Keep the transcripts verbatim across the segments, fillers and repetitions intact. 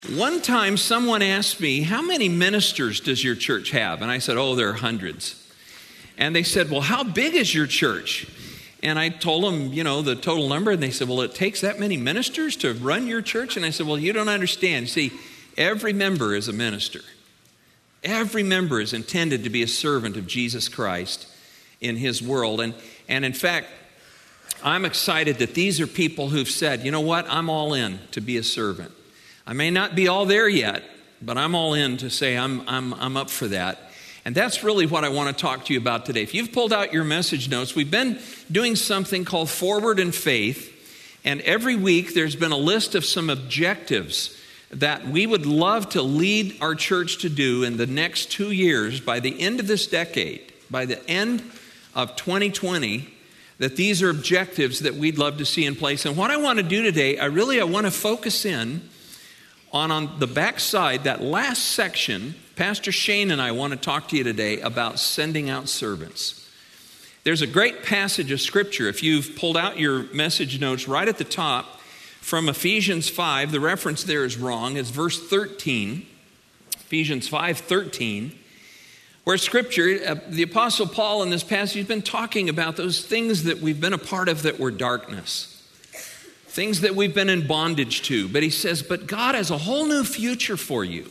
One time someone asked me, how many ministers does your church have? And I said, oh, there are hundreds. And they said, well, how big is your church? And I told them, you know, the total number. And they said, well, it takes that many ministers to run your church? And I said, well, you don't understand. See, every member is a minister. Every member is intended to be a servant of Jesus Christ in his world. And, and in fact, I'm excited that these are people who've said, you know what, I'm all in to be a servant. I may not be all there yet, but I'm all in to say I'm, I'm, I'm up for that. And that's really what I want to talk to you about today. If you've pulled out your message notes, we've been doing something called Forward in Faith. And every week there's been a list of some objectives that we would love to lead our church to do in the next two years by the end of this decade, by the end of twenty twenty, that these are objectives that we'd love to see in place. And what I want to do today, I really I want to focus in on, on the back side, that last section. Pastor Shane and I want to talk to you today about sending out servants. There's a great passage of Scripture, if you've pulled out your message notes, right at the top from Ephesians five. The reference there is wrong. It's verse thirteen, Ephesians five thirteen, where Scripture, uh, the Apostle Paul in this passage has been talking about those things that we've been a part of that were darkness. Things that we've been in bondage to. But he says, but God has a whole new future for you.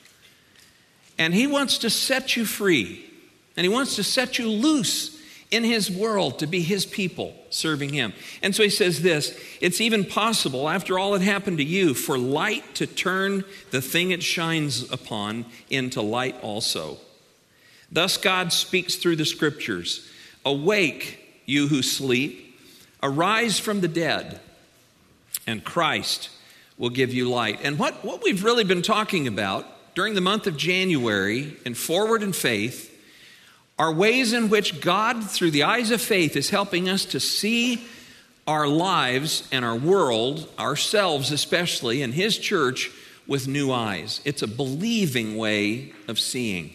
And he wants to set you free. And he wants to set you loose in his world to be his people serving him. And so he says this, it's even possible, after all that happened to you, for light to turn the thing it shines upon into light also. Thus God speaks through the Scriptures. Awake, you who sleep. Arise from the dead, and Christ will give you light. And what, what we've really been talking about during the month of January in Forward in Faith are ways in which God, through the eyes of faith, is helping us to see our lives and our world, ourselves especially, and his church with new eyes. It's a believing way of seeing.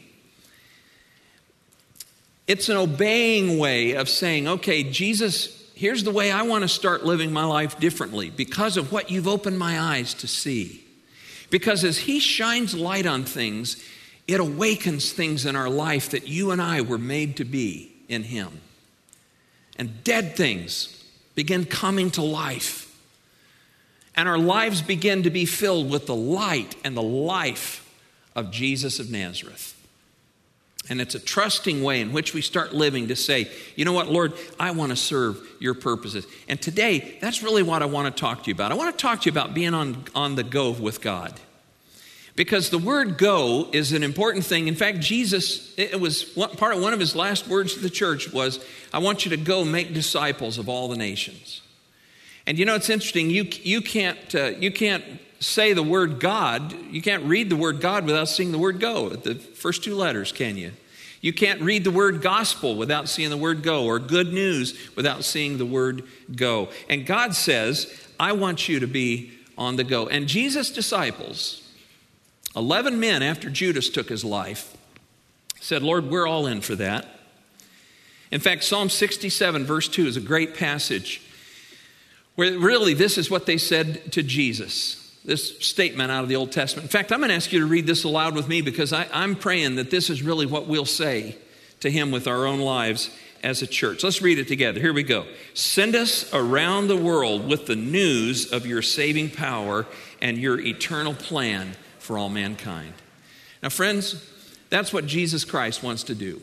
It's an obeying way of saying, okay, Jesus, here's the way I want to start living my life differently because of what you've opened my eyes to see. Because as he shines light on things, it awakens things in our life that you and I were made to be in him. And dead things begin coming to life. And our lives begin to be filled with the light and the life of Jesus of Nazareth. And it's a trusting way in which we start living to say, you know what, Lord, I want to serve your purposes. And today, that's really what I want to talk to you about. I want to talk to you about being on, on the go with God. Because the word go is an important thing. In fact, Jesus, it was one, part of one of his last words to the church was, I want you to go make disciples of all the nations. And you know, it's interesting, you, you, can't, uh, you can't say the word God, you can't read the word God without seeing the word go, the first two letters, can you? You can't read the word gospel without seeing the word go, or good news without seeing the word go. And God says, I want you to be on the go. And Jesus' disciples, eleven men after Judas took his life, said, Lord, we're all in for that. In fact, Psalm sixty-seven verse two is a great passage where really this is what they said to Jesus. This statement out of the Old Testament. In fact, I'm going to ask you to read this aloud with me because I, I'm praying that this is really what we'll say to him with our own lives as a church. Let's read it together. Here we go. Send us around the world with the news of your saving power and your eternal plan for all mankind. Now, friends, that's what Jesus Christ wants to do.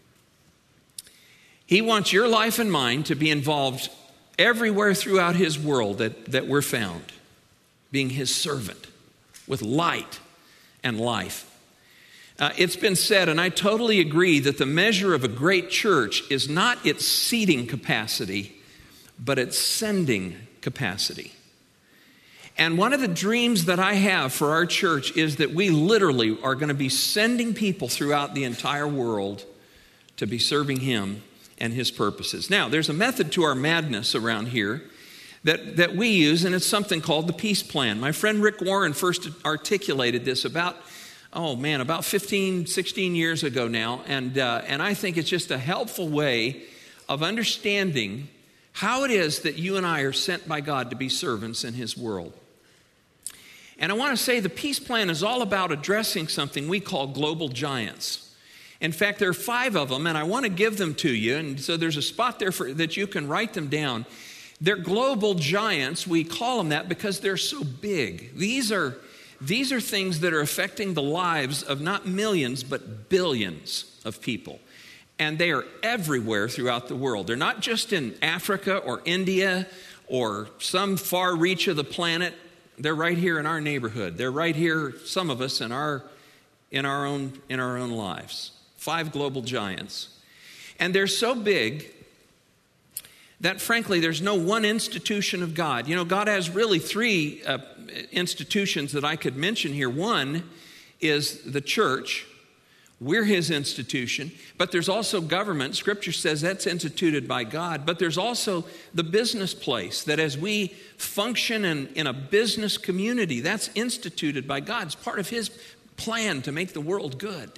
He wants your life and mine to be involved everywhere throughout his world that, that we're found, being his servant with light and life. Uh, it's been said, and I totally agree, that the measure of a great church is not its seating capacity, but its sending capacity. And one of the dreams that I have for our church is that we literally are going to be sending people throughout the entire world to be serving him and his purposes. Now, there's a method to our madness around here that, that we use, and it's something called the Peace Plan. My friend Rick Warren first articulated this about, oh man, about fifteen, sixteen years ago now, and, uh, and I think it's just a helpful way of understanding how it is that you and I are sent by God to be servants in his world. And I want to say the peace plan is all about addressing something we call global giants. In fact, there are five of them, and I want to give them to you. And so there's a spot there for, that you can write them down. They're global giants. We call them that because they're so big. These are, these are things that are affecting the lives of not millions, but billions of people. And they are everywhere throughout the world. They're not just in Africa or India or some far reach of the planet. They're right here in our neighborhood. They're right here, some of us, in our, in our own, in our own lives. Five global giants. And they're so big that, frankly, there's no one institution of God. You know, God has really three uh, institutions that I could mention here. One is the church. We're his institution. But there's also government. Scripture says that's instituted by God. But there's also the business place, that as we function in, in a business community, that's instituted by God. It's part of his plan to make the world good.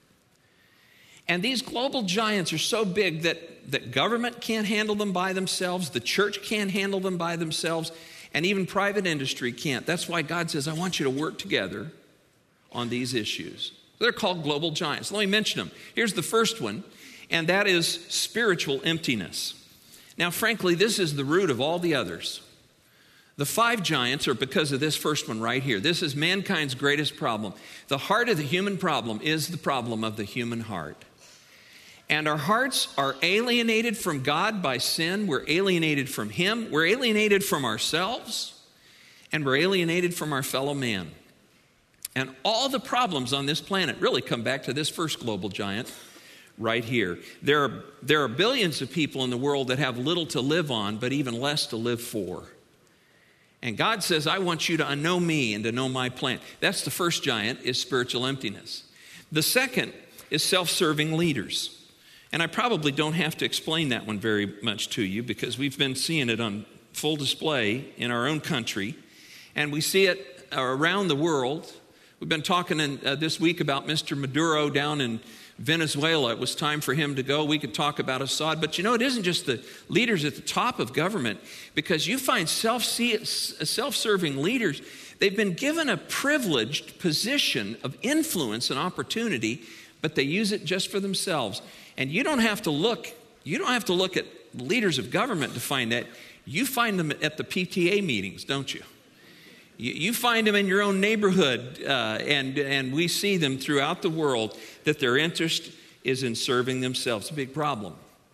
And these global giants are so big that, that government can't handle them by themselves, the church can't handle them by themselves, and even private industry can't. That's why God says, I want you to work together on these issues. They're called global giants. Let me mention them. Here's the first one, and that is spiritual emptiness. Now, frankly, this is the root of all the others. The five giants are because of this first one right here. This is mankind's greatest problem. The heart of the human problem is the problem of the human heart. And our hearts are alienated from God by sin. We're alienated from him. We're alienated from ourselves. And we're alienated from our fellow man. And all the problems on this planet really come back to this first global giant right here. There are, there are billions of people in the world that have little to live on, but even less to live for. And God says, I want you to know me and to know my plan. That's the first giant, is spiritual emptiness. The second is self-serving leaders. And I probably don't have to explain that one very much to you because we've been seeing it on full display in our own country. And we see it around the world. We've been talking in, uh, this week about Mister Maduro down in Venezuela. It was time for him to go. We could talk about Assad. But you know, it isn't just the leaders at the top of government, because you find self self-serving leaders. They've been given a privileged position of influence and opportunity, but they use it just for themselves. And you don't have to look, you don't have to look at leaders of government to find that. You find them at the P T A meetings, don't you? You find them in your own neighborhood, uh, and, and we see them throughout the world, that their interest is in serving themselves. It's a big problem.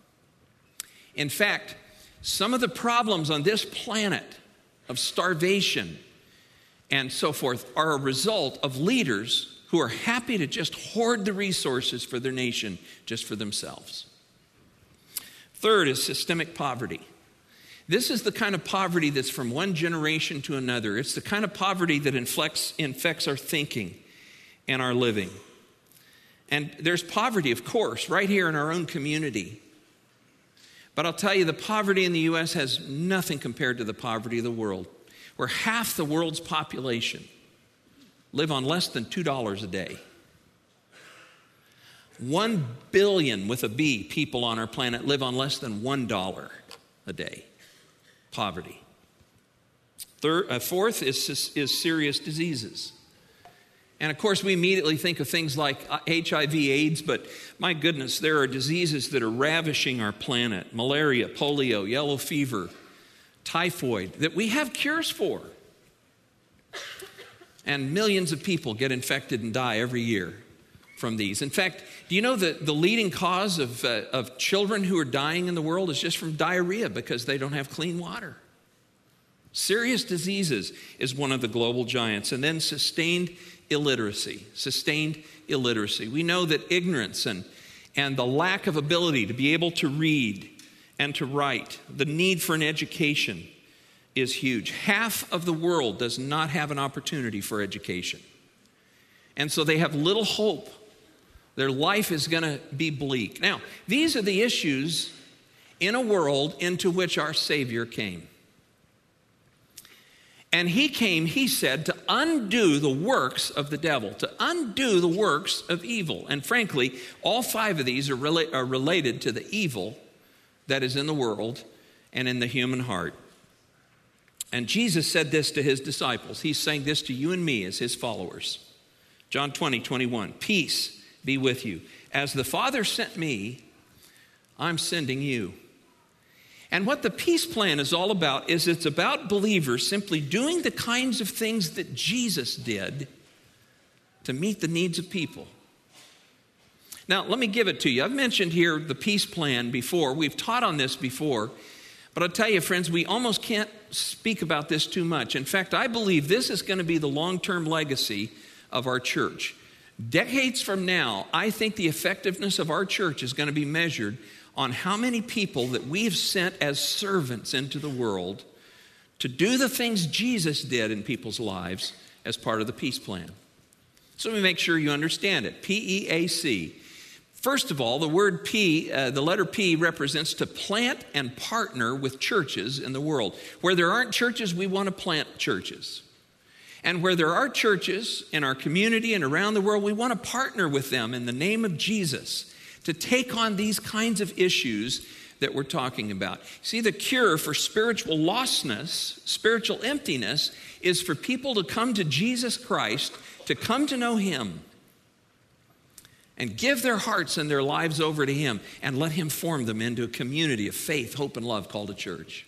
In fact, some of the problems on this planet of starvation and so forth are a result of leaders who are happy to just hoard the resources for their nation just for themselves. Third is systemic poverty. This is the kind of poverty that's from one generation to another. It's the kind of poverty that inflects, infects our thinking and our living. And there's poverty, of course, right here in our own community. But I'll tell you, the poverty in the U S has nothing compared to the poverty of the world, where half the world's population live on less than two dollars a day. One billion, with a B, people on our planet live on less than one dollar a day. Poverty. Third, uh, fourth is, is serious diseases. And of course, we immediately think of things like H I V AIDS, but my goodness, there are diseases that are ravishing our planet. Malaria, polio, yellow fever, typhoid, that we have cures for. And millions of people get infected and die every year from these. In fact, do you know that the leading cause of, uh, of children who are dying in the world is just from diarrhea because they don't have clean water? Serious diseases is one of the global giants. And then sustained illiteracy. Sustained illiteracy. We know that ignorance and, and the lack of ability to be able to read and to write, the need for an education is huge. Half of the world does not have an opportunity for education. And so they have little hope. Their life is going to be bleak. Now, these are the issues in a world into which our Savior came. And he came, he said, to undo the works of the devil, to undo the works of evil. And frankly, all five of these are, rela- are related to the evil that is in the world and in the human heart. And Jesus said this to his disciples. He's saying this to you and me as his followers. John twenty, twenty-one, peace be with you. As the Father sent me, I'm sending you. And what the peace plan is all about is it's about believers simply doing the kinds of things that Jesus did to meet the needs of people. Now, let me give it to you. I've mentioned here the peace plan before. We've taught on this before. But I'll tell you, friends, we almost can't speak about this too much. In fact, I believe this is going to be the long-term legacy of our church. Decades from now, I think the effectiveness of our church is going to be measured on how many people that we have sent as servants into the world to do the things Jesus did in people's lives as part of the peace plan. So let me make sure you understand it. P E A C. First of all, the word P, uh, the letter P represents to plant and partner with churches in the world. Where there aren't churches, we want to plant churches. And where there are churches in our community and around the world, we want to partner with them in the name of Jesus to take on these kinds of issues that we're talking about. See, the cure for spiritual lostness, spiritual emptiness, is for people to come to Jesus Christ, to come to know him, and give their hearts and their lives over to him and let him form them into a community of faith, hope, and love called a church.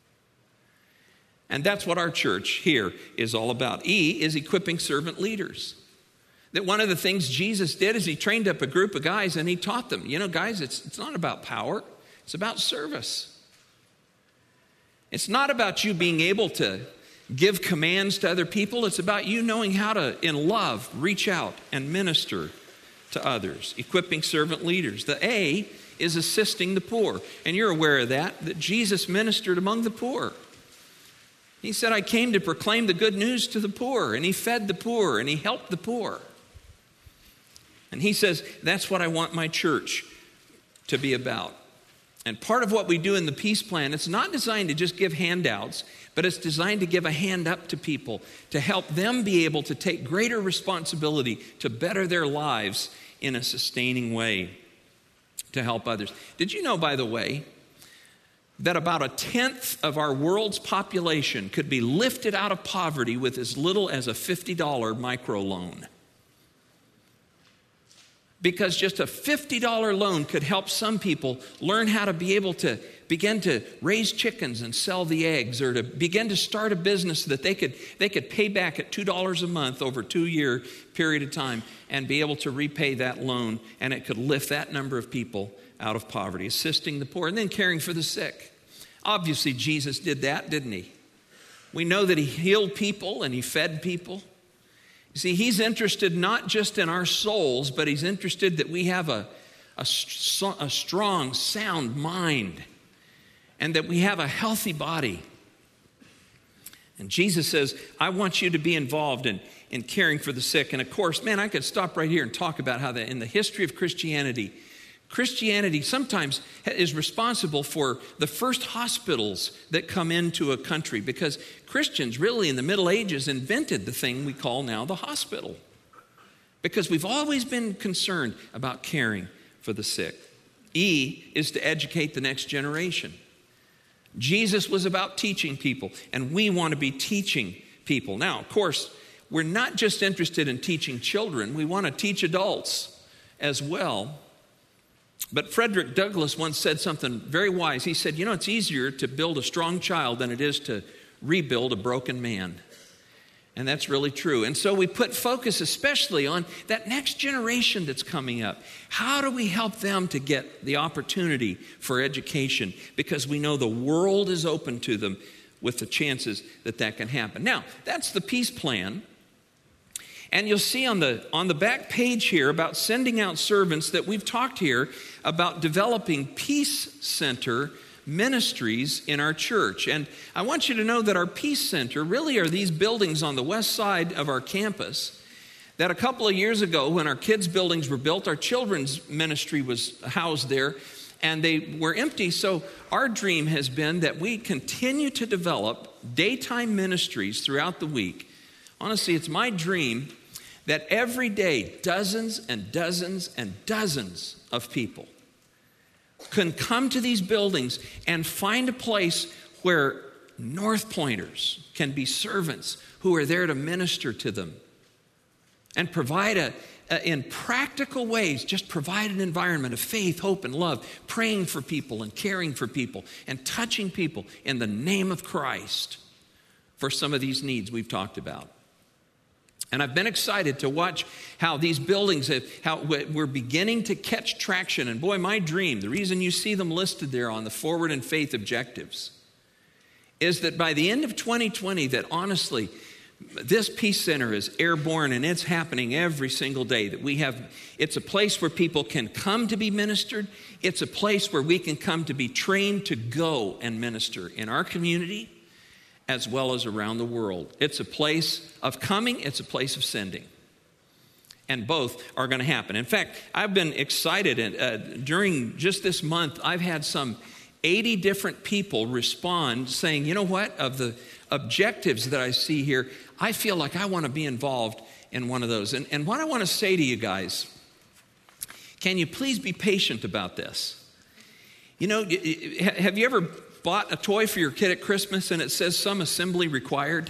And that's what our church here is all about. E is equipping servant leaders. That one of the things Jesus did is he trained up a group of guys and he taught them, you know, guys, it's, it's not about power, it's about service. It's not about you being able to give commands to other people. It's about you knowing how to, in love, reach out and minister to others, equipping servant leaders. The A is assisting the poor. And you're aware of that, that Jesus ministered among the poor. He said, I came to proclaim the good news to the poor, and he fed the poor, and he helped the poor. And he says, that's what I want my church to be about. And part of what we do in the peace plan, it's not designed to just give handouts, but it's designed to give a hand up to people, to help them be able to take greater responsibility to better their lives in a sustaining way, to help others. Did you know, by the way, that about a tenth of our world's population could be lifted out of poverty with as little as a fifty dollars microloan? Because just a fifty dollars loan could help some people learn how to be able to begin to raise chickens and sell the eggs, or to begin to start a business that they could they could pay back at two dollars a month over a two-year period of time and be able to repay that loan, and it could lift that number of people out of poverty, assisting the poor, and then caring for the sick. Obviously, Jesus did that, didn't he? We know that he healed people and he fed people. You see, he's interested not just in our souls, but he's interested that we have a, a, a strong, sound mind, and that we have a healthy body. And Jesus says, I want you to be involved in, in caring for the sick. And of course, man, I could stop right here and talk about how that in the history of Christianity, Christianity sometimes is responsible for the first hospitals that come into a country, because Christians really in the Middle Ages invented the thing we call now the hospital, because we've always been concerned about caring for the sick. E is to educate the next generation. Jesus was about teaching people, and we want to be teaching people. Now, of course, we're not just interested in teaching children. We want to teach adults as well. But Frederick Douglass once said something very wise. He said, you know, it's easier to build a strong child than it is to rebuild a broken man. And that's really true. And so we put focus especially on that next generation that's coming up. How do we help them to get the opportunity for education? Because we know the world is open to them with the chances that that can happen. Now, that's the peace plan. And you'll see on the, on the back page here about sending out servants that we've talked here about developing peace center ministries in our church. And I want you to know that our peace center really are these buildings on the west side of our campus that a couple of years ago, when our kids' buildings were built, our children's ministry was housed there, and they were empty. So our dream has been that we continue to develop daytime ministries throughout the week. Honestly, it's my dream that every day dozens and dozens and dozens of people can come to these buildings and find a place where North Pointers can be servants who are there to minister to them and provide a, a, in practical ways, just provide an environment of faith, hope, and love, praying for people and caring for people and touching people in the name of Christ for some of these needs we've talked about. And I've been excited to watch how these buildings, have, how we're beginning to catch traction. And boy, my dream, the reason you see them listed there on the Forward in Faith objectives, is that by the end of twenty twenty, that honestly, this Peace Center is airborne and it's happening every single day. That we have, it's a place where people can come to be ministered. It's a place where we can come to be trained to go and minister in our community as well as around the world. It's a place of coming, it's a place of sending. And both are going to happen. In fact, I've been excited, and uh, during just this month, I've had some eighty different people respond saying, you know what, of the objectives that I see here, I feel like I want to be involved in one of those. And, and what I want to say to you guys, can you please be patient about this? You know, have you ever bought a toy for your kid at Christmas and it says some assembly required?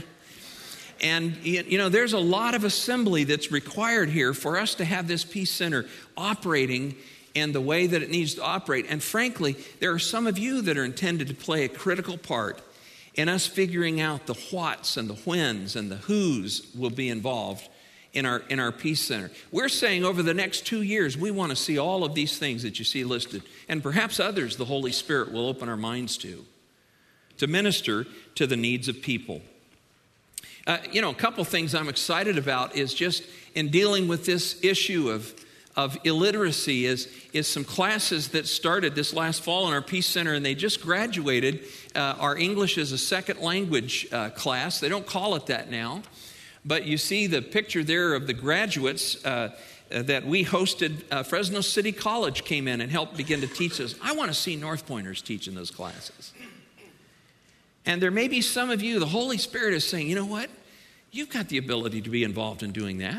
And, you know, there's a lot of assembly that's required here for us to have this Peace Center operating in the way that it needs to operate. And frankly, there are some of you that are intended to play a critical part in us figuring out the whats and the whens and the whos will be involved in our, in our Peace Center. We're saying over the next two years, we want to see all of these things that you see listed, and perhaps others the Holy Spirit will open our minds to, to minister to the needs of people. Uh, you know, a couple things I'm excited about is just in dealing with this issue of, of illiteracy is, is some classes that started this last fall in our Peace Center, and they just graduated uh, our English as a second language uh, class. They don't call it that now, but you see the picture there of the graduates uh, uh, that we hosted. Uh, Fresno City College came in and helped begin to teach us. I want to see North Pointers teaching those classes. And there may be some of you, the Holy Spirit is saying, you know what? You've got the ability to be involved in doing that.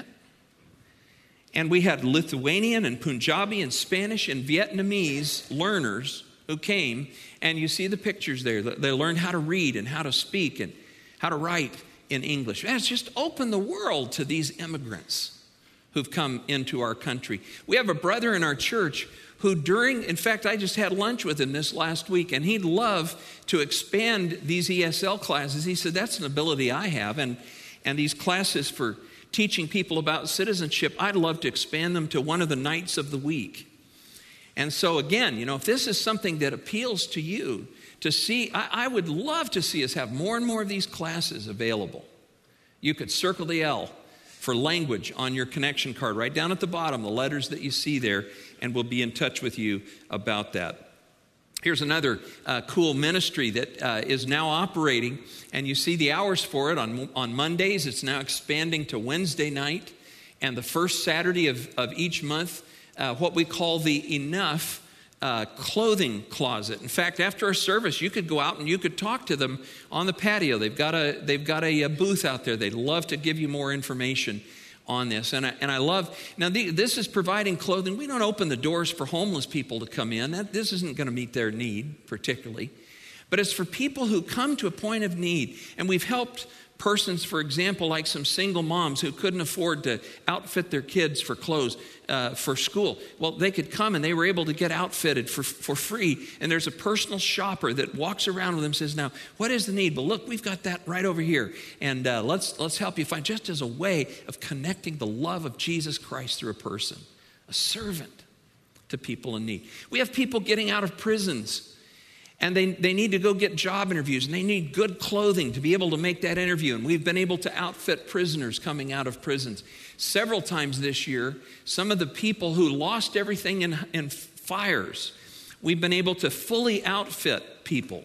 And we had Lithuanian and Punjabi and Spanish and Vietnamese learners who came, and you see the pictures there. They learned how to read and how to speak and how to write in English. And it's just opened the world to these immigrants who've come into our country. We have a brother in our church who during, in fact, I just had lunch with him this last week, and he'd love to expand these E S L classes. He said, that's an ability I have, and, and these classes for teaching people about citizenship, I'd love to expand them to one of the nights of the week. And so again, you know, if this is something that appeals to you, to see, I, I would love to see us have more and more of these classes available. You could circle the L for language on your connection card, right down at the bottom, the letters that you see there, and we'll be in touch with you about that. Here's another uh, cool ministry that uh, is now operating, and you see the hours for it on, on Mondays. It's now expanding to Wednesday night, and the first Saturday of, of each month, uh, what we call the Enough uh, clothing closet. In fact, after our service, you could go out and you could talk to them on the patio. They've got a, they've got a, a booth out there. They'd love to give you more information on this. And I, and I love, now the, this is providing clothing. We don't open the doors for homeless people to come in. That, this isn't going to meet their need particularly. But it's for people who come to a point of need. And we've helped persons, for example, like some single moms who couldn't afford to outfit their kids for clothes uh, for school. Well, they could come and they were able to get outfitted for, for free. And there's a personal shopper that walks around with them and says, now, what is the need? Well, look, we've got that right over here. And uh, let's, let's help you find, just as a way of connecting the love of Jesus Christ through a person, a servant to people in need. We have people getting out of prisons. And they, they need to go get job interviews, and they need good clothing to be able to make that interview. And we've been able to outfit prisoners coming out of prisons. Several times this year, some of the people who lost everything in, in fires, we've been able to fully outfit people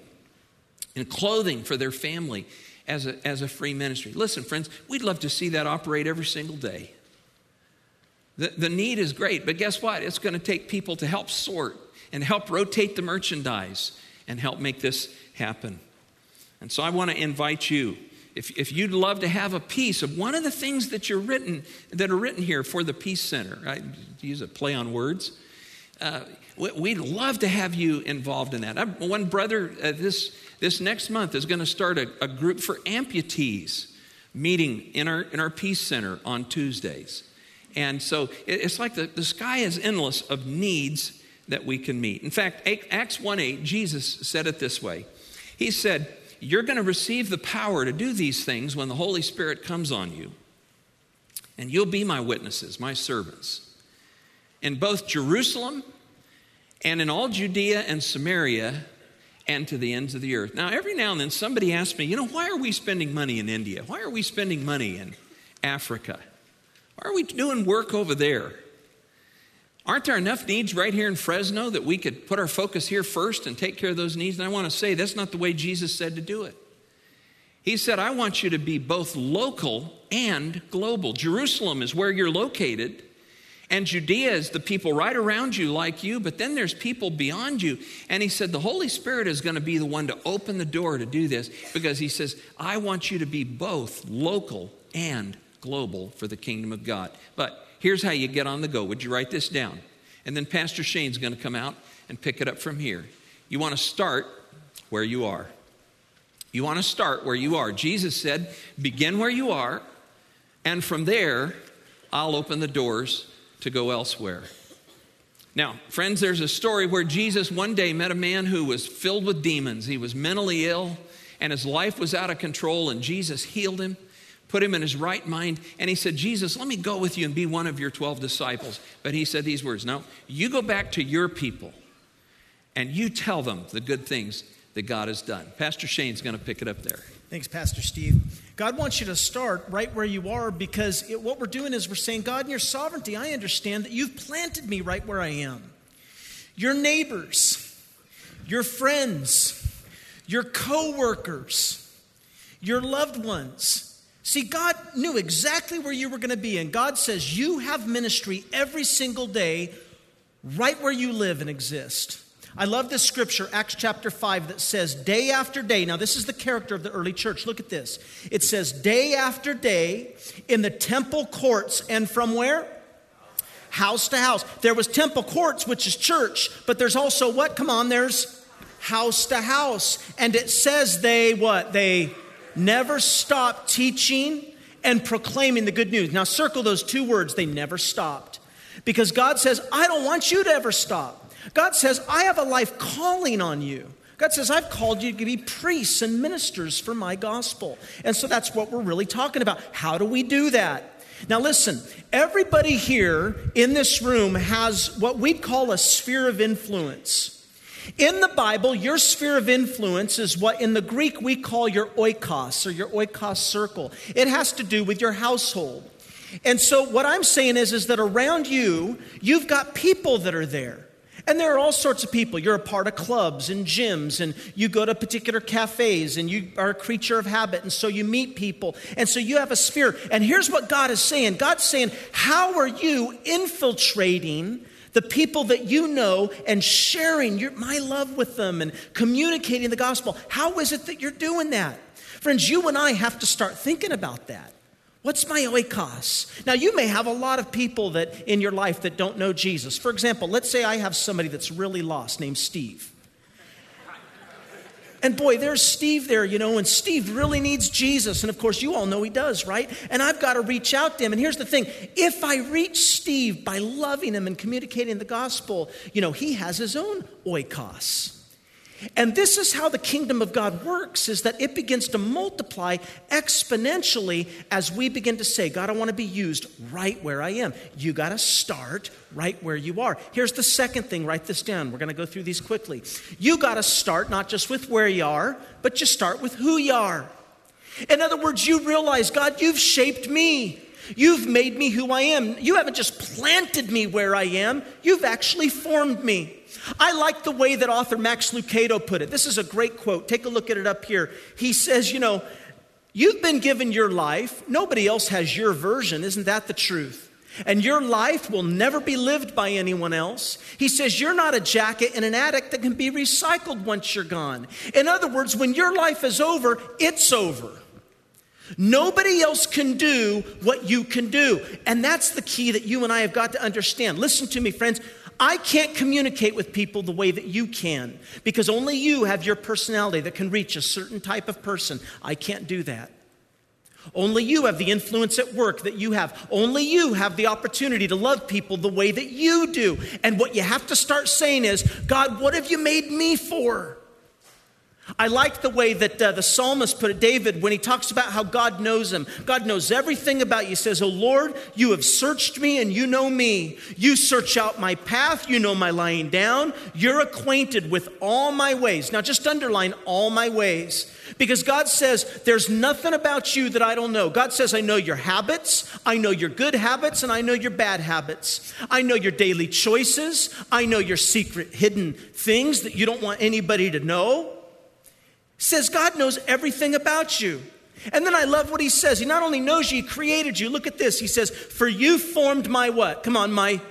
in clothing for their family as a, as a free ministry. Listen, friends, we'd love to see that operate every single day. The, the need is great, but guess what? It's going to take people to help sort and help rotate the merchandise and help make this happen. And so I want to invite you, if, if you'd love to have a piece of one of the things that you're written, that are written here for the Peace Center, right? To use a play on words, uh, we'd love to have you involved in that. I, one brother uh, this this next month is going to start a, a group for amputees meeting in our, in our Peace Center on Tuesdays. And so it, it's like the, the sky is endless of needs that we can meet. In fact, Acts one eight, Jesus said it this way. He said, you're going to receive the power to do these things when the Holy Spirit comes on you. And you'll be my witnesses, my servants, in both Jerusalem and in all Judea and Samaria and to the ends of the earth. Now, every now and then somebody asks me, you know, why are we spending money in India? Why are we spending money in Africa? Why are we doing work over there? Aren't there enough needs right here in Fresno that we could put our focus here first and take care of those needs? And I want to say that's not the way Jesus said to do it. He said, I want you to be both local and global. Jerusalem is where you're located, and Judea is the people right around you like you, but then there's people beyond you. And he said, the Holy Spirit is going to be the one to open the door to do this, because he says, I want you to be both local and global for the kingdom of God. But here's how you get on the go. Would you write this down? And then Pastor Shane's going to come out and pick it up from here. You want to start where you are. You want to start where you are. Jesus said, begin where you are, and from there, I'll open the doors to go elsewhere. Now, friends, there's a story where Jesus one day met a man who was filled with demons. He was mentally ill, and his life was out of control, and Jesus healed him, put him in his right mind, and he said, Jesus, let me go with you and be one of your twelve disciples. But he said these words, no, you go back to your people, and you tell them the good things that God has done. Pastor Shane's going to pick it up there. Thanks, Pastor Steve. God wants you to start right where you are, because it, what we're doing is we're saying, God, in your sovereignty, I understand that you've planted me right where I am. Your neighbors, your friends, your co-workers, your loved ones. See, God knew exactly where you were going to be, and God says you have ministry every single day right where you live and exist. I love this scripture, Acts chapter five, that says day after day. Now, this is the character of the early church. Look at this. It says day after day in the temple courts, and from where? House to house. There was temple courts, which is church, but there's also what? Come on, there's house to house. And it says they what? They never stopped teaching and proclaiming the good news. Now, circle those two words, they never stopped. Because God says, I don't want you to ever stop. God says, I have a life calling on you. God says, I've called you to be priests and ministers for my gospel. And so that's what we're really talking about. How do we do that? Now listen, everybody here in this room has what we'd call a sphere of influence. In the Bible, your sphere of influence is what in the Greek we call your oikos, or your oikos circle. It has to do with your household. And so what I'm saying is, is that around you, you've got people that are there. And there are all sorts of people. You're a part of clubs and gyms, and you go to particular cafes, and you are a creature of habit, and so you meet people. And so you have a sphere. And here's what God is saying. God's saying, how are you infiltrating the people that you know and sharing your, my love with them and communicating the gospel? How is it that you're doing that? Friends, you and I have to start thinking about that. What's my oikos? Now, you may have a lot of people that in your life that don't know Jesus. For example, let's say I have somebody that's really lost named Steve. And boy, there's Steve there, you know, and Steve really needs Jesus. And of course, you all know he does, right? And I've got to reach out to him. And here's the thing. If I reach Steve by loving him and communicating the gospel, you know, he has his own oikos. And this is how the kingdom of God works, is that it begins to multiply exponentially as we begin to say, God, I want to be used right where I am. You got to start right where you are. Here's the second thing. Write this down. We're going to go through these quickly. You got to start not just with where you are, but you start with who you are. In other words, you realize, God, you've shaped me. You've made me who I am. You haven't just planted me where I am. You've actually formed me. I like the way that author Max Lucado put it. This is a great quote. Take a look at it up here. He says, you know, you've been given your life. Nobody else has your version. Isn't that the truth? And your life will never be lived by anyone else. He says you're not a jacket in an attic that can be recycled once you're gone. In other words, when your life is over, it's over. Nobody else can do what you can do. And that's the key that you and I have got to understand. Listen to me, friends. I can't communicate with people the way that you can because only you have your personality that can reach a certain type of person. I can't do that. Only you have the influence at work that you have. Only you have the opportunity to love people the way that you do. And what you have to start saying is, God, what have you made me for? I like the way that uh, the psalmist put it, David, when he talks about how God knows him. God knows everything about you. He says, oh Lord, you have searched me and you know me. You search out my path. You know my lying down. You're acquainted with all my ways. Now just underline all my ways. Because God says, there's nothing about you that I don't know. God says, I know your habits. I know your good habits and I know your bad habits. I know your daily choices. I know your secret hidden things that you don't want anybody to know. Says God knows everything about you. And then I love what he says. He not only knows you, he created you. Look at this. He says, for you formed my what? Come on, my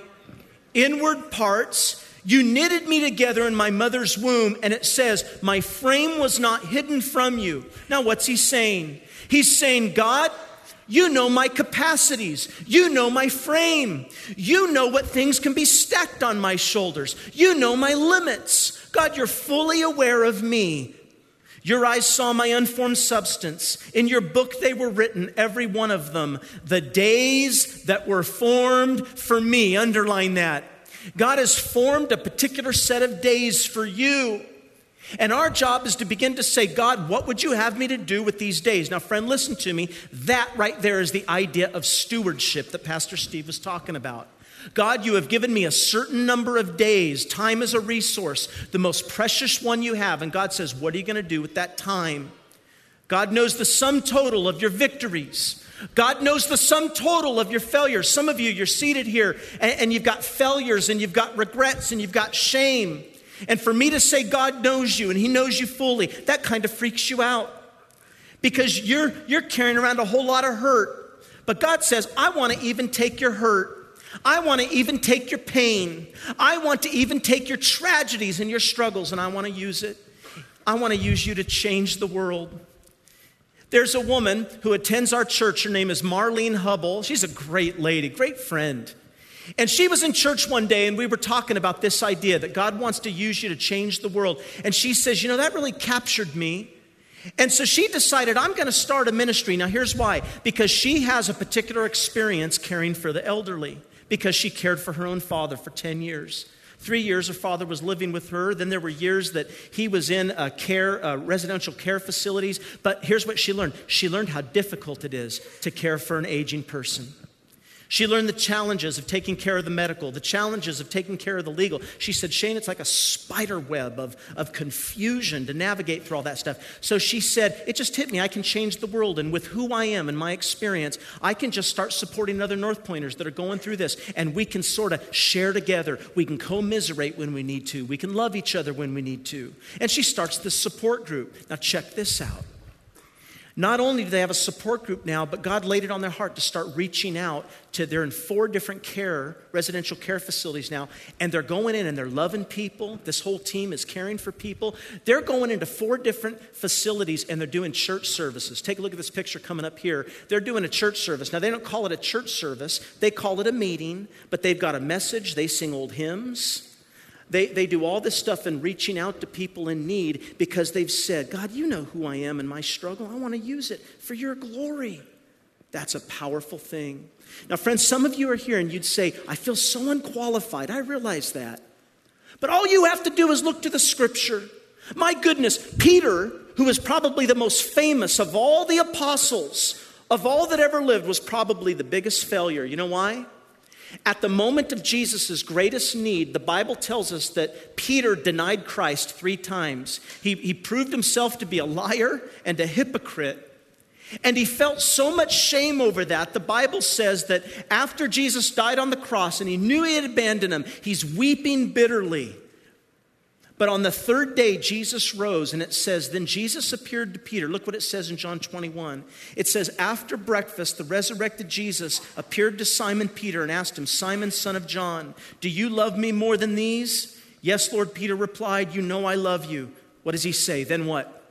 inward parts. You knitted me together in my mother's womb. And it says, my frame was not hidden from you. Now what's he saying? He's saying, God, you know my capacities. You know my frame. You know what things can be stacked on my shoulders. You know my limits. God, you're fully aware of me. Your eyes saw my unformed substance. In your book they were written, every one of them. The days that were formed for me. Underline that. God has formed a particular set of days for you. And our job is to begin to say, God, what would you have me to do with these days? Now, friend, listen to me. That right there is the idea of stewardship that Pastor Steve was talking about. God, you have given me a certain number of days. Time is a resource, the most precious one you have. And God says, what are you going to do with that time? God knows the sum total of your victories. God knows the sum total of your failures. Some of you, you're seated here and, and you've got failures and you've got regrets and you've got shame. And for me to say God knows you and he knows you fully, that kind of freaks you out. Because you're, you're carrying around a whole lot of hurt. But God says, I want to even take your hurt. I want to even take your pain. I want to even take your tragedies and your struggles, and I want to use it. I want to use you to change the world. There's a woman who attends our church. Her name is Marlene Hubble. She's a great lady, great friend. And she was in church one day, and we were talking about this idea that God wants to use you to change the world. And she says, you know, that really captured me. And so she decided, I'm going to start a ministry. Now, here's why. Because she has a particular experience caring for the elderly. Because she cared for her own father for ten years. Three years her father was living with her. Then there were years that he was in uh, care, uh, residential care facilities. But here's what she learned. She learned how difficult it is to care for an aging person. She learned the challenges of taking care of the medical, the challenges of taking care of the legal. She said, Shane, it's like a spider web of, of confusion to navigate through all that stuff. So she said, it just hit me. I can change the world. And with who I am and my experience, I can just start supporting other North Pointers that are going through this. And we can sort of share together. We can commiserate when we need to. We can love each other when we need to. And she starts this support group. Now check this out. Not only do they have a support group now, but God laid it on their heart to start reaching out to, they're in four different care, residential care facilities now, and they're going in and they're loving people. This whole team is caring for people. They're going into four different facilities and they're doing church services. Take a look at this picture coming up here. They're doing a church service. Now, they don't call it a church service. They call it a meeting, but they've got a message. They sing old hymns. They, they do all this stuff in reaching out to people in need because they've said, God, you know who I am in my struggle. I want to use it for your glory. That's a powerful thing. Now, friends, some of you are here and you'd say, I feel so unqualified. I realize that. But all you have to do is look to the scripture. My goodness, Peter, who is probably the most famous of all the apostles, of all that ever lived, was probably the biggest failure. You know why? At the moment of Jesus' greatest need, the Bible tells us that Peter denied Christ three times. He, he proved himself to be a liar and a hypocrite. And he felt so much shame over that. The Bible says that after Jesus died on the cross and he knew he had abandoned him, he's weeping bitterly. But on the third day, Jesus rose, and it says, then Jesus appeared to Peter. Look what it says in John twenty-one. It says, after breakfast, the resurrected Jesus appeared to Simon Peter and asked him, Simon, son of John, do you love me more than these? Yes, Lord, Peter replied, you know I love you. What does he say? Then what?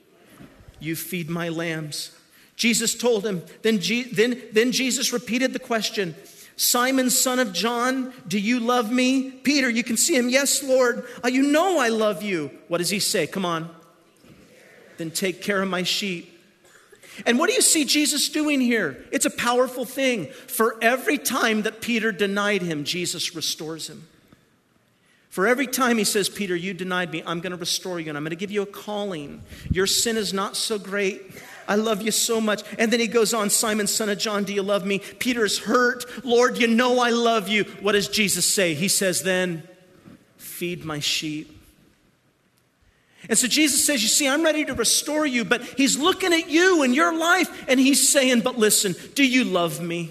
You feed my lambs. Jesus told him, then, G- then, then Jesus repeated the question, Simon, son of John, do you love me? Peter, you can see him. Yes, Lord. Uh, you know I love you. What does he say? Come on. Then take care of my sheep. And what do you see Jesus doing here? It's a powerful thing. For every time that Peter denied him, Jesus restores him. For every time he says, Peter, you denied me, I'm going to restore you and I'm going to give you a calling. Your sin is not so great. I love you so much. And then he goes on, Simon, son of John, do you love me? Peter's hurt. Lord, you know I love you. What does Jesus say? He says then, feed my sheep. And so Jesus says, you see, I'm ready to restore you, but he's looking at you and your life and he's saying, but listen, do you love me?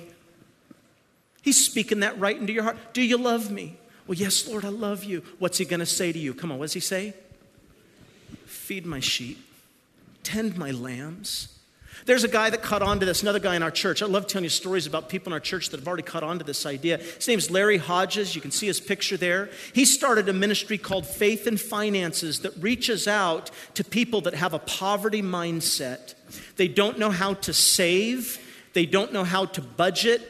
He's speaking that right into your heart. Do you love me? Well, yes, Lord, I love you. What's he going to say to you? Come on, what does he say? Feed my sheep. Tend my lambs. There's a guy that caught on to this, another guy in our church. I love telling you stories about people in our church that have already caught on to this idea. His name's Larry Hodges. You can see his picture there. He started a ministry called Faith and Finances that reaches out to people that have a poverty mindset. They don't know how to save. They don't know how to budget.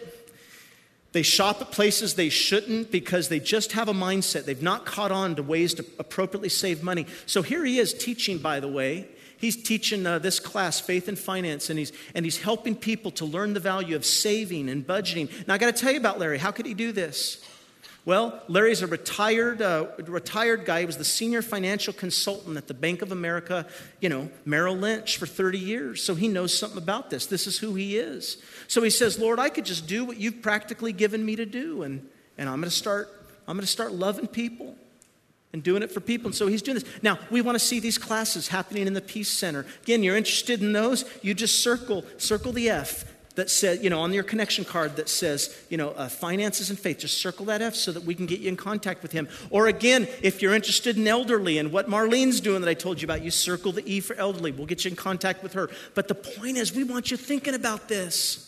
They shop at places they shouldn't because they just have a mindset. They've not caught on to ways to appropriately save money. So here he is teaching, by the way. He's teaching uh, this class, Faith and Finance, and he's, and he's helping people to learn the value of saving and budgeting. Now, I got to tell you about Larry. How could he do this? Well, Larry's a retired uh, retired guy. He was the senior financial consultant at the Bank of America, you know, Merrill Lynch for thirty years. So he knows something about this. This is who he is. So he says, Lord, I could just do what you've practically given me to do, and, and I'm going to start I'm going to start loving people and doing it for people. And so he's doing this. Now, we want to see these classes happening in the Peace Center. Again, you're interested in those, you just circle, circle the F that says, you know, on your connection card that says, you know, uh, finances and faith. Just circle that F so that we can get you in contact with him. Or again, if you're interested in elderly and what Marlene's doing that I told you about, you circle the E for elderly. We'll get you in contact with her. But the point is, we want you thinking about this.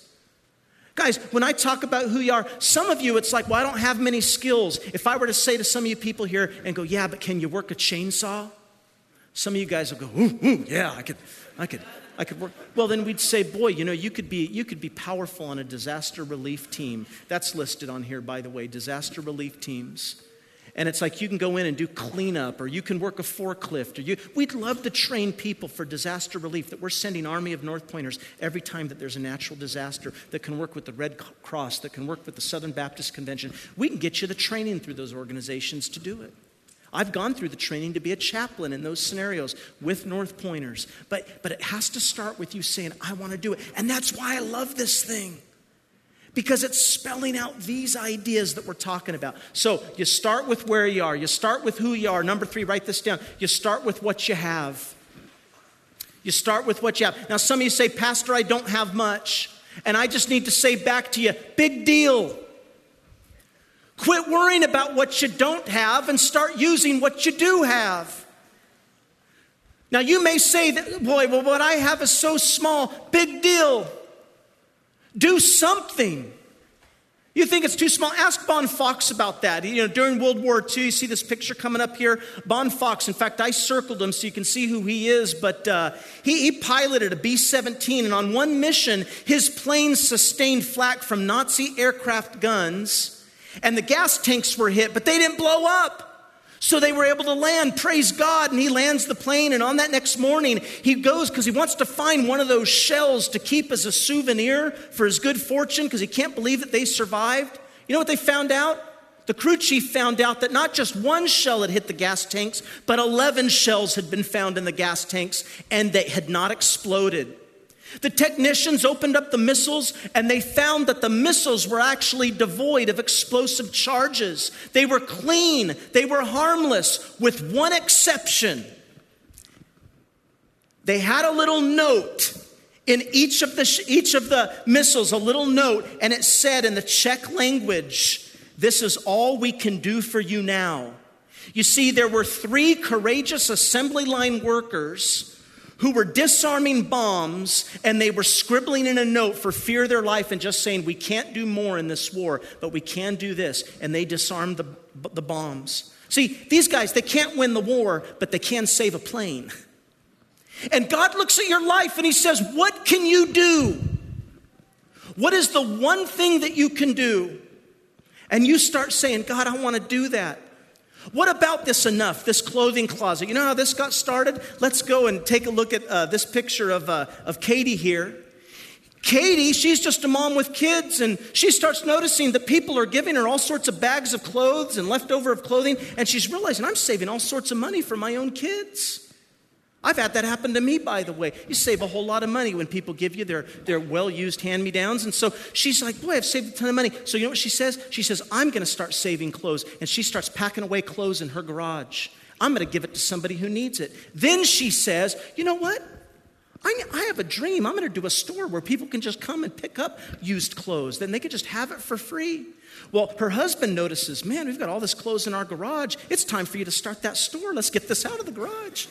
Guys, when I talk about who you are, some of you, it's like, well, I don't have many skills. If I were to say to some of you people here and go, yeah, but can you work a chainsaw? Some of you guys will go, ooh, ooh, yeah, I could, I could, I could work. Well, then we'd say, boy, you know, you could be, you could be powerful on a disaster relief team. That's listed on here, by the way, disaster relief teams. And it's like you can go in and do cleanup, or you can work a forklift, or you. We'd love to train people for disaster relief. That we're sending Army of North Pointers every time that there's a natural disaster, that can work with the Red Cross, that can work with the Southern Baptist Convention. We can get you the training through those organizations to do it. I've gone through the training to be a chaplain in those scenarios with North Pointers. But, but it has to start with you saying, I want to do it. And that's why I love this thing. Because it's spelling out these ideas that we're talking about. So you start with where you are. You start with who you are. Number three, write this down. You start with what you have. You start with what you have. Now, some of you say, Pastor, I don't have much. And I just need to say back to you, big deal. Quit worrying about what you don't have and start using what you do have. Now, you may say that, boy, well, what I have is so small. Big deal. Do something. You think it's too small? Ask Bon Fox about that. You know, during World War Two, you see this picture coming up here. Bon Fox, in fact, I circled him so you can see who he is, but uh, he, he piloted a B seventeen, and on one mission, his plane sustained flak from Nazi aircraft guns, and the gas tanks were hit, but they didn't blow up. So they were able to land, praise God, and he lands the plane, and on that next morning, he goes because he wants to find one of those shells to keep as a souvenir for his good fortune because he can't believe that they survived. You know what they found out? The crew chief found out that not just one shell had hit the gas tanks, but eleven shells had been found in the gas tanks, and they had not exploded. The technicians opened up the missiles and they found that the missiles were actually devoid of explosive charges. They were clean. They were harmless, with one exception. They had a little note in each of the each of the missiles, a little note, and it said in the Czech language, "This is all we can do for you now." You see, there were three courageous assembly line workers who were disarming bombs, and they were scribbling in a note for fear of their life and just saying, we can't do more in this war, but we can do this. And they disarmed the, the bombs. See, these guys, they can't win the war, but they can save a plane. And God looks at your life and he says, what can you do? What is the one thing that you can do? And you start saying, God, I want to do that. What about this enough, this clothing closet? You know how this got started? Let's go and take a look at uh, this picture of, uh, of Katie here. Katie, she's just a mom with kids, and she starts noticing that people are giving her all sorts of bags of clothes and leftover of clothing, and she's realizing, I'm saving all sorts of money for my own kids. I've had that happen to me, by the way. You save a whole lot of money when people give you their, their well-used hand-me-downs. And so she's like, boy, I've saved a ton of money. So you know what she says? She says, I'm going to start saving clothes. And she starts packing away clothes in her garage. I'm going to give it to somebody who needs it. Then she says, you know what? I, I have a dream. I'm going to do a store where people can just come and pick up used clothes. Then they can just have it for free. Well, her husband notices, man, we've got all this clothes in our garage. It's time for you to start that store. Let's get this out of the garage.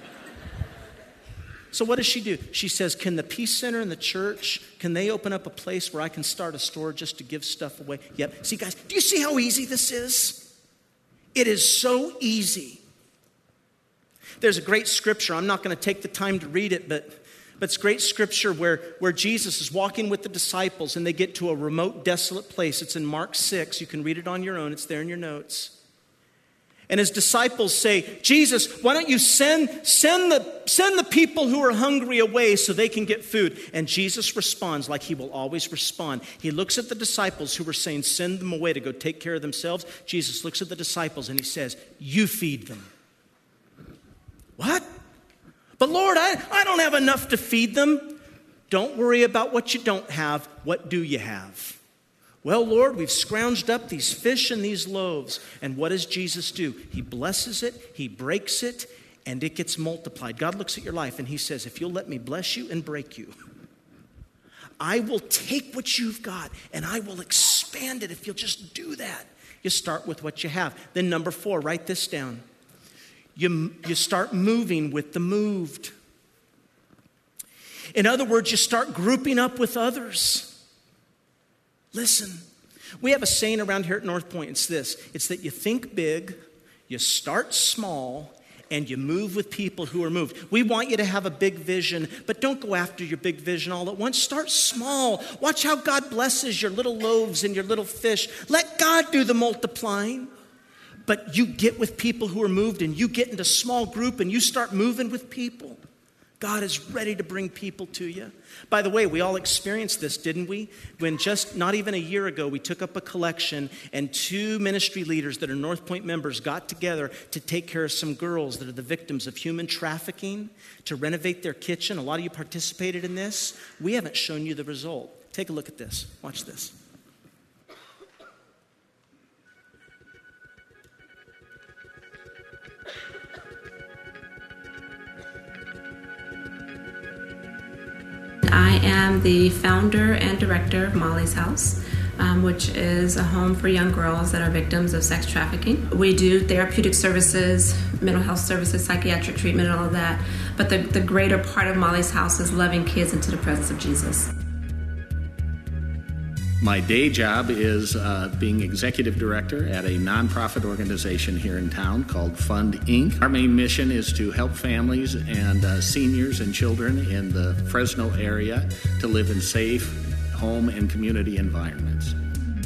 So what does she do? She says, can the Peace Center and the church, can they open up a place where I can start a store just to give stuff away? Yep. See, guys, do you see how easy this is? It is so easy. There's a great scripture. I'm not going to take the time to read it, but, but it's great scripture where, where Jesus is walking with the disciples and they get to a remote, desolate place. It's in Mark six. You can read it on your own. It's there in your notes. And his disciples say, Jesus, why don't you send, send, the, send the people who are hungry away so they can get food? And Jesus responds like he will always respond. He looks at the disciples who were saying, send them away to go take care of themselves. Jesus looks at the disciples and he says, you feed them. What? But Lord, I, I don't have enough to feed them. Don't worry about what you don't have. What do you have? Well, Lord, we've scrounged up these fish and these loaves. And what does Jesus do? He blesses it, he breaks it, and it gets multiplied. God looks at your life and he says, if you'll let me bless you and break you, I will take what you've got and I will expand it if you'll just do that. You start with what you have. Then number four, write this down. You, you start moving with the moved. In other words, you start grouping up with others. Listen, we have a saying around here at North Point. It's this. It's that you think big, you start small, and you move with people who are moved. We want you to have a big vision, but don't go after your big vision all at once. Start small. Watch how God blesses your little loaves and your little fish. Let God do the multiplying. But you get with people who are moved, and you get into a small group, and you start moving with people. God is ready to bring people to you. By the way, we all experienced this, didn't we? When just not even a year ago, we took up a collection and two ministry leaders that are North Point members got together to take care of some girls that are the victims of human trafficking, to renovate their kitchen. A lot of you participated in this. We haven't shown you the result. Take a look at this. Watch this. I am the founder and director of Molly's House, um, which is a home for young girls that are victims of sex trafficking. We do therapeutic services, mental health services, psychiatric treatment, and all of that. But the, the greater part of Molly's House is loving kids into the presence of Jesus. My day job is uh, being executive director at a nonprofit organization here in town called Fund Incorporated. Our main mission is to help families and uh, seniors and children in the Fresno area to live in safe home and community environments.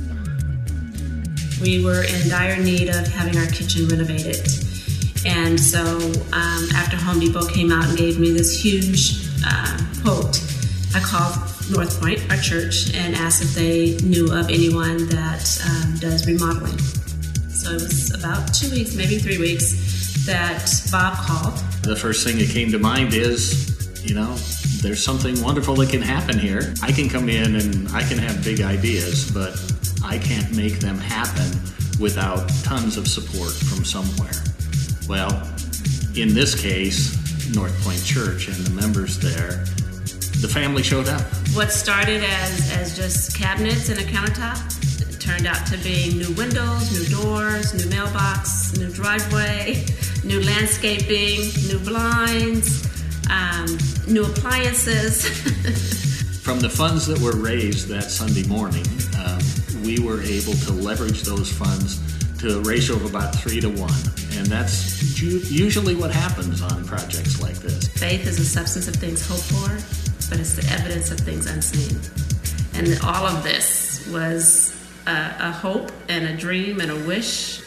We were in dire need of having our kitchen renovated. And so um, after Home Depot came out and gave me this huge uh, quote, I called North Point, our church, and asked if they knew of anyone that um, does remodeling. So it was about two weeks, maybe three weeks, that Bob called. The first thing that came to mind is, you know, there's something wonderful that can happen here. I can come in and I can have big ideas, but I can't make them happen without tons of support from somewhere. Well, in this case, North Point Church and the members there, the family showed up. What started as, as just cabinets and a countertop, it turned out to be new windows, new doors, new mailbox, new driveway, new landscaping, new blinds, um, new appliances. From the funds that were raised that Sunday morning, um, we were able to leverage those funds to a ratio of about three to one. And that's usually what happens on projects like this. Faith is the substance of things hoped for, but it's the evidence of things unseen. And all of this was a, a hope and a dream and a wish.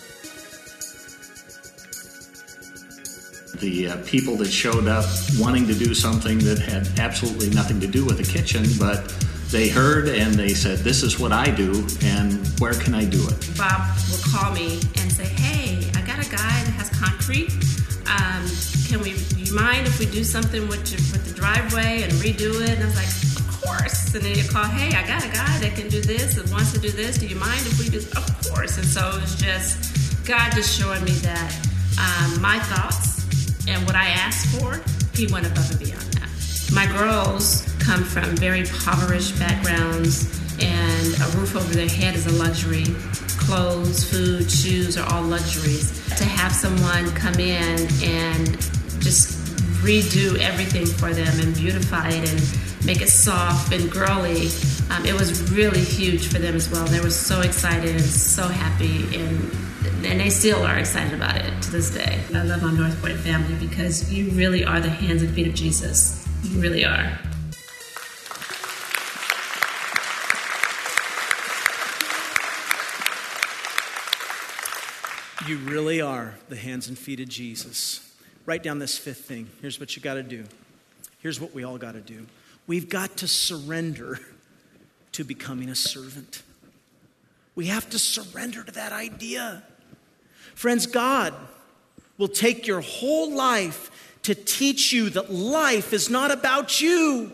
The uh, people that showed up wanting to do something that had absolutely nothing to do with the kitchen, but they heard and they said, this is what I do, and where can I do it? Bob will call me and say, hey, I got a guy that has concrete. Um, can we, do you mind if we do something with, your, with the driveway and redo it? And I was like, of course. And then you call, hey, I got a guy that can do this and wants to do this. Do you mind if we do? Of course. And so it was just, God just showing me that um, my thoughts and what I asked for, he went above and beyond that. My girls come from very impoverished backgrounds, and a roof over their head is a luxury. Clothes, food, shoes are all luxuries. To have someone come in and just redo everything for them and beautify it and make it soft and girly, um, it was really huge for them as well. They were so excited and so happy, and and they still are excited about it to this day. I love my North Point family because you really are the hands and feet of Jesus. You really are. You really are the hands and feet of Jesus. Write down this fifth thing. Here's what you got to do. Here's what we all got to do. We've got to surrender to becoming a servant. We have to surrender to that idea. Friends, God will take your whole life to teach you that life is not about you.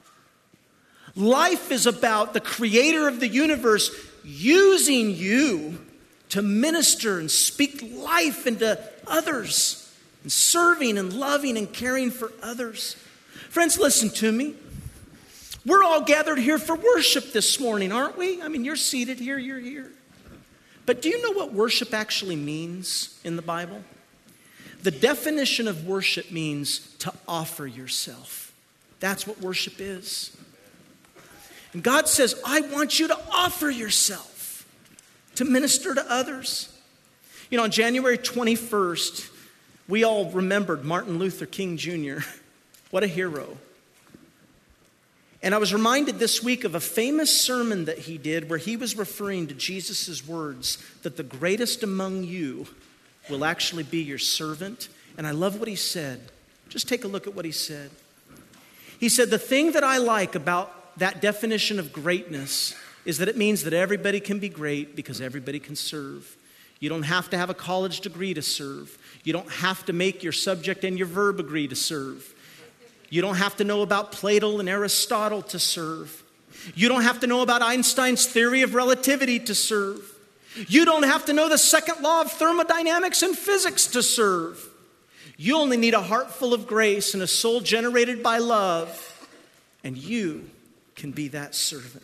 Life is about the creator of the universe using you to minister and speak life into others, and serving and loving and caring for others. Friends, listen to me. We're all gathered here for worship this morning, aren't we? I mean, you're seated here, you're here. But do you know what worship actually means in the Bible? The definition of worship means to offer yourself. That's what worship is. And God says, I want you to offer yourself to minister to others. You know, on January twenty-first, we all remembered Martin Luther King Junior What a hero. And I was reminded this week of a famous sermon that he did where he was referring to Jesus' words that the greatest among you will actually be your servant. And I love what he said. Just take a look at what he said. He said, the thing that I like about that definition of greatness is that it means that everybody can be great because everybody can serve. You don't have to have a college degree to serve. You don't have to make your subject and your verb agree to serve. You don't have to know about Plato and Aristotle to serve. You don't have to know about Einstein's theory of relativity to serve. You don't have to know the second law of thermodynamics and physics to serve. You only need a heart full of grace and a soul generated by love, and you can be that servant.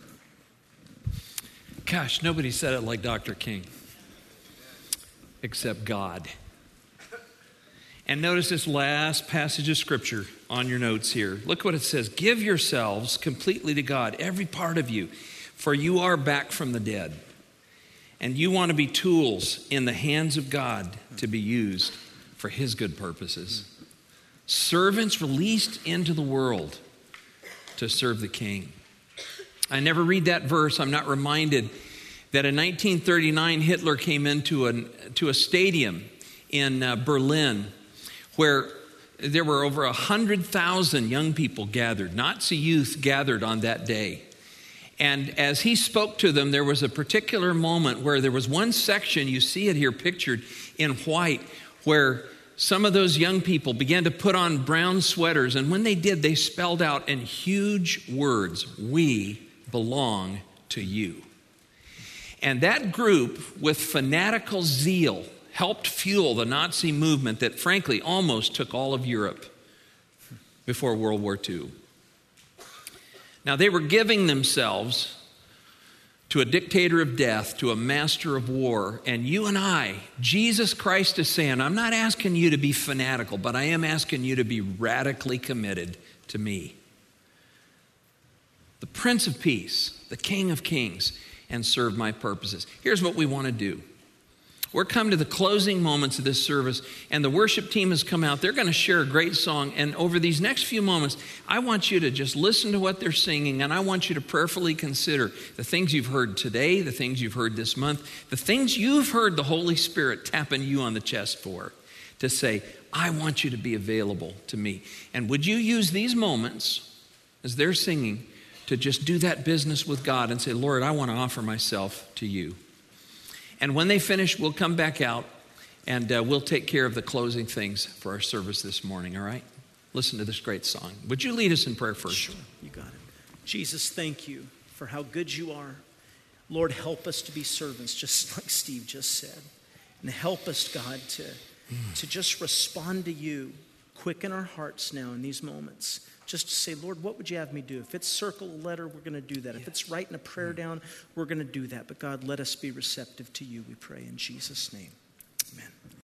Gosh, nobody said it like Doctor King, except God. And notice this last passage of Scripture on your notes here. Look what it says. Give yourselves completely to God, every part of you, for you are back from the dead. And you want to be tools in the hands of God to be used for His good purposes. Servants released into the world to serve the King. I never read that verse. I'm not reminded that in nineteen thirty-nine, Hitler came into a, to a stadium in uh, Berlin where there were over one hundred thousand young people gathered. Nazi youth gathered on that day. And as he spoke to them, there was a particular moment where there was one section, you see it here pictured in white, where some of those young people began to put on brown sweaters. And when they did, they spelled out in huge words, "We belong to you." And that group, with fanatical zeal, helped fuel the Nazi movement that frankly almost took all of Europe before World War Two. Now they were giving themselves to a dictator of death, to a master of war. And you and I, Jesus Christ is saying, I'm not asking you to be fanatical, but I am asking you to be radically committed to me. The Prince of Peace, the King of Kings, and serve my purposes. Here's what we want to do. We're come to the closing moments of this service, and the worship team has come out. They're going to share a great song, and over these next few moments, I want you to just listen to what they're singing, and I want you to prayerfully consider the things you've heard today, the things you've heard this month, the things you've heard the Holy Spirit tapping you on the chest for, to say, I want you to be available to me. And would you use these moments as they're singing to just do that business with God and say, Lord, I want to offer myself to you. And when they finish, we'll come back out and uh, we'll take care of the closing things for our service this morning, all right? Listen to this great song. Would you lead us in prayer first? Sure, you got it. Jesus, thank you for how good you are. Lord, help us to be servants, just like Steve just said. And help us, God, to to just respond to you. Quicken our hearts now in these moments. Just to say, Lord, what would you have me do? If it's circle a letter, we're going to do that. If it's writing a prayer down, we're going to do that. But God, let us be receptive to you, we pray in Jesus' name. Amen.